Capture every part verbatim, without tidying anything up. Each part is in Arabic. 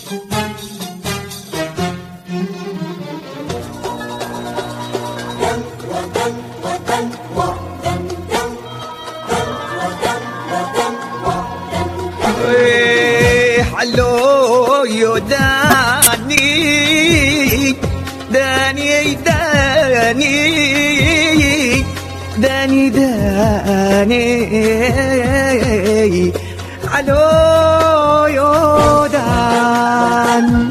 علو يو داني داني داني داني داني علو يو دان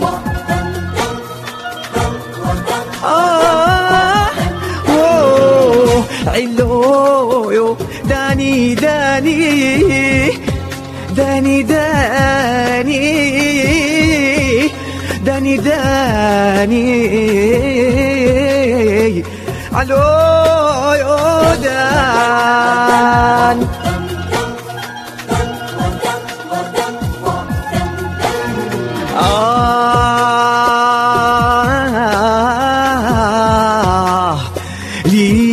آه أوه علو يو داني داني داني داني داني داني علو يودان آه لي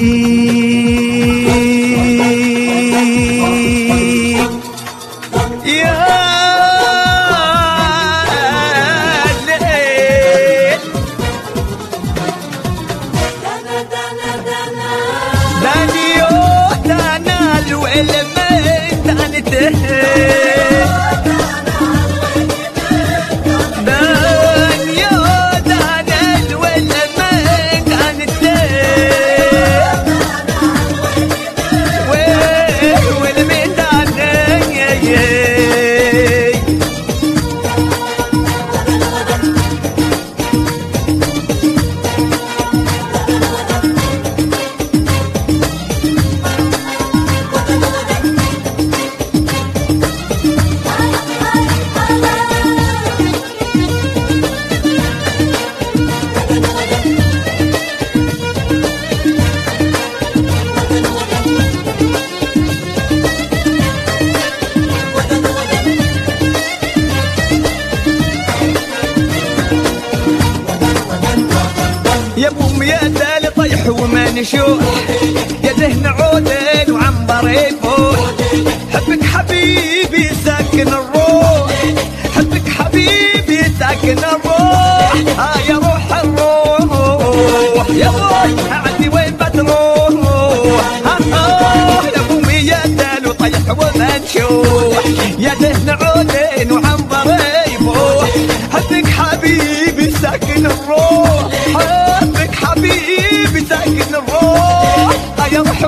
يا بوم يا دالي طيح وما نشوح يا دهن عودين وعنبر يفوح حبك حبيبي ساكن الروح حبك حبيبي ساكن الروح ها يا روح الروح يا روح عندي وين بتروح ها يا بوم يا دالي طيح وما نشوح يا دهن عودين وعنبر يفوح حبك حبيبي ساكن الروح حبك حبيبي ساكن الروح يا روح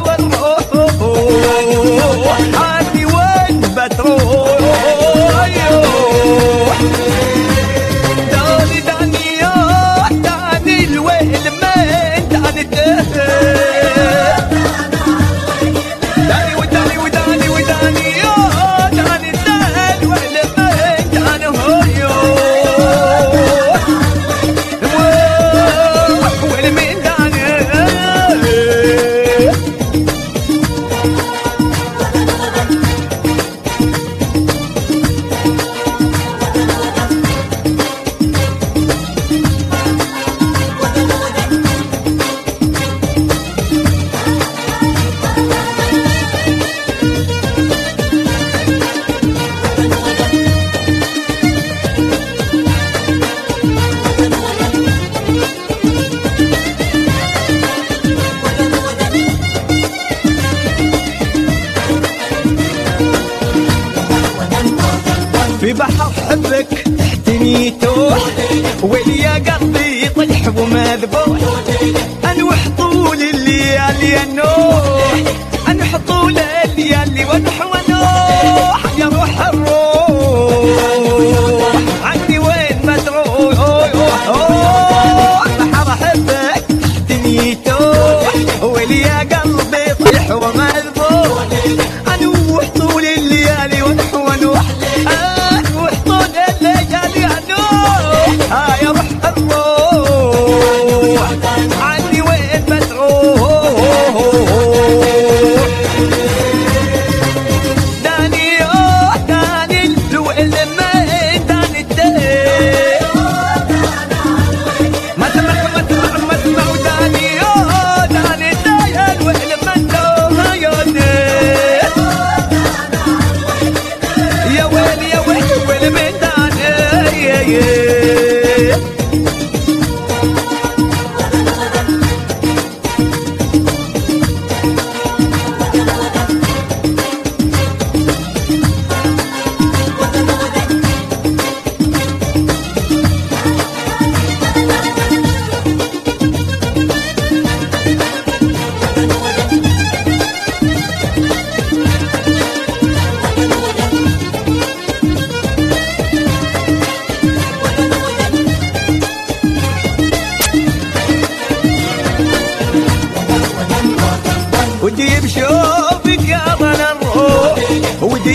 والروح عني وين بتروح داني داني يا داني الويل من داني داني وداني وداني وداني يا داني داني الويل من داني هويو في بحر حبك تحتني توح ويلي يا قلبي يطيح ومذبوح انوح طول الليالي النوح انوح طول الليالي ونوح ونوح يا روح الروح عني وين ما تروح بحر حبك تحتني توح ويلي يا قلبي يطيح ومذبوح انوح طول الليالي ونوح ونوح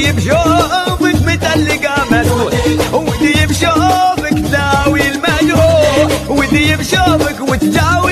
ودي بشوفك متلقى مسؤول، ودي بشوفك تداوي المجروح، ودي بشوفك وتداوي